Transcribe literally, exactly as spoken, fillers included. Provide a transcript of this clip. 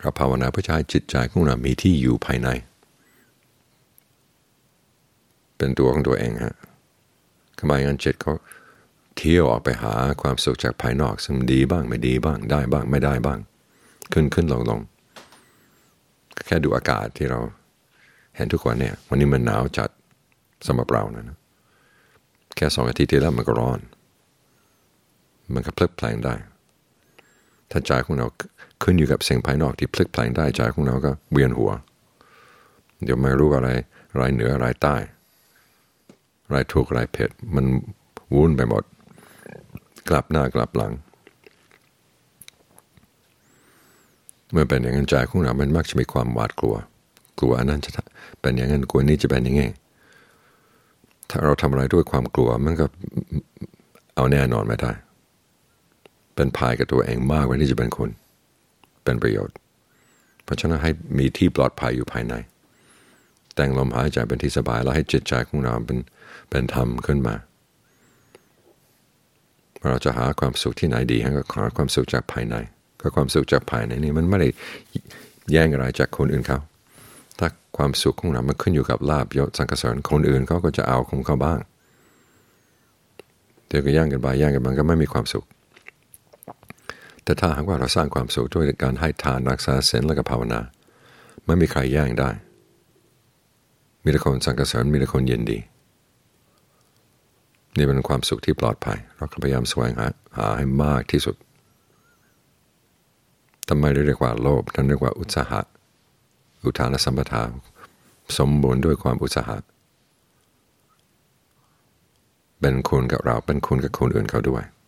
เราภาวนาเพื่อให้จิตใจของเรามีที่อยู่ภายในเป็นตัวของตัวเองฮะทำไมงั้นจิตเขาเที่ยวออกไปหาความสุขจากภายนอกซึ่งดีบ้างไม่ดีบ้างได้บ้างไม่ได้บ้างขึ้นขึ้นลงลงแค่ดูอากาศที่เราเห็นทุกวันเนี่ยวันนี้มันหนาวจัดสำหรับเรานะแค่สองอาทิตย์ที่แล้วมันก็ร้อนมันก็พลิกแปลงได้ถ้าใจของเราขึ้นอยู่กับสิ่งภายนอกที่พลิกแปลงได้ใจของเราก็เวียนหัวเดี๋ยวไม่รู้อะไรอะไรเหนืออะไรใต้อะไรถูกอะไรเผ็ดมันวุ่นไปหมดกลับหน้ากลับหลังเมื่อเป็นอย่างนั้นใจของเรามันมักจะมีความหวาดกลัวกลัวอันนั้นจะเป็นอย่างนั้นกลัวนี้จะเป็นอย่างนี้ถ้าเราทำอะไรด้วยความกลัวมันก็เอาแน่นอนไม่ได้เป็นภัยกับตัวเองมากกว่าที่จะเป็นคนเป็นประโยชน์เพราะฉะนั้นให้มีที่ปลอดภัยอยู่ภายในแต่งลมหายใจเป็นที่สบายแล้วให้จิตใจของเราเป็นเป็นธรรมขึ้นมาเราจะหาความสุขที่ไหนดีก็หาความสุขจากภายในก็ความสุขจากภายในนี่มันไม่ได้แย่งอะไรจากคนอื่นเขาถ้าความสุขของเรามันขึ้นอยู่กับลาภยศสรรเสริญคนอื่นเขาก็จะเอาของเขาบ้างเดี๋ยวก็แย่งกันไปแย่งกันมันก็ไม่มีความสุขแต่ถ้าหากว่าเราสร้างความสุขด้วยการให้ทานรักษาศีลและก็ภาวนาไม่มีใครแย่งได้มีแต่คนสรรเสริญมีแต่คนยินดีนี่เป็นความสุขที่ปลอดภัยเราพยายามแสวงหาหาให้มากที่สุดทำไมเรียกว่าโลภท่านเรียกว่าอุตสาหะอุทานสัมปทาสมบูรณ์ด้วยความอุตสาหะเป็นคุณกับเราเป็นคุณกับคนอื่นเขาด้วย